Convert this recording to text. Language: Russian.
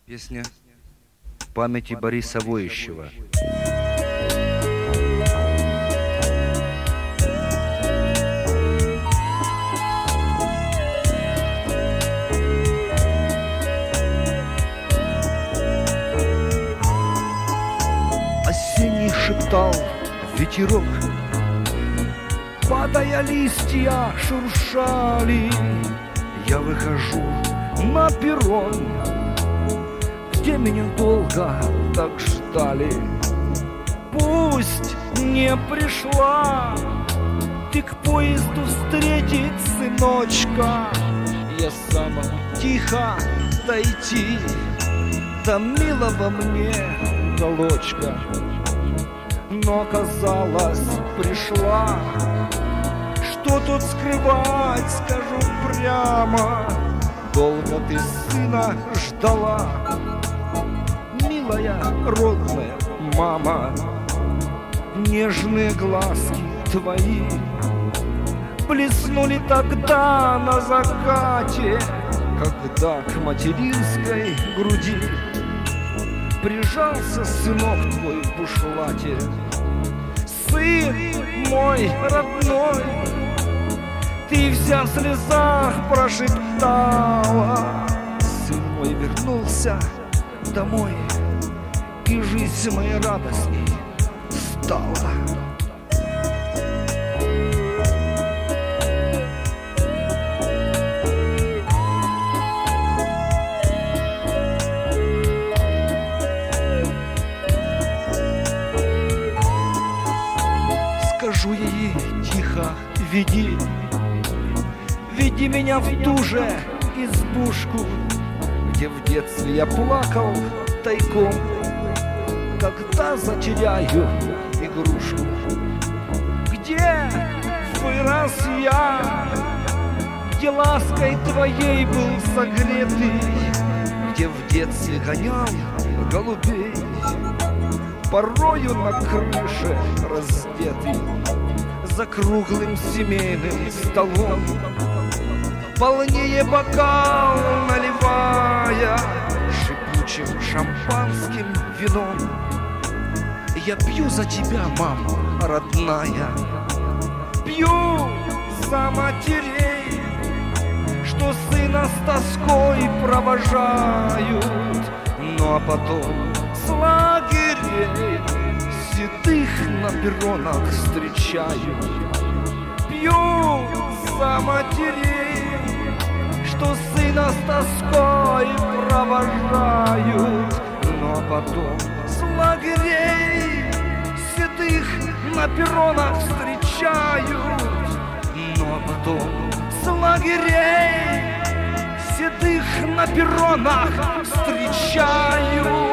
Песня памяти Бориса Воищева. Осенний шептал ветерок, падая листья шуршали. Я выхожу на перрон, где меня долго так ждали. Пусть не пришла ты к поезду встретить, сыночка, я сам тихо дойти до милого мне уголочка. Но казалось, пришла. Что тут скрывать, скажу прямо, долго ты сына ждала, милая родная мама. Нежные глазки твои блеснули тогда на закате, когда к материнской груди прижался сынок твой в бушлате. Сын мой родной, ты вся в слезах прошептала. Сын мой вернулся домой, и жизнь моя радостней стала. Скажу я ей тихо: веди, веди меня в ту же избушку, где в детстве я плакал тайком, когда затеряю игрушку. Где вырос я, где лаской твоей был согретый, где в детстве гонял голубей, порою на крыше раздетый, за круглым семейным столом, полнее бокал наливая шипучим шампанским вином. Я пью за тебя, мама родная, пью за матерей, что сына с тоской провожают, ну а потом с лагерей седых на перронах встречают. Пью за матерей, что сына с тоской провожают, ну а потом с лагерей седых на перронах встречают, ну а потом с лагерей седых на перронах встречают.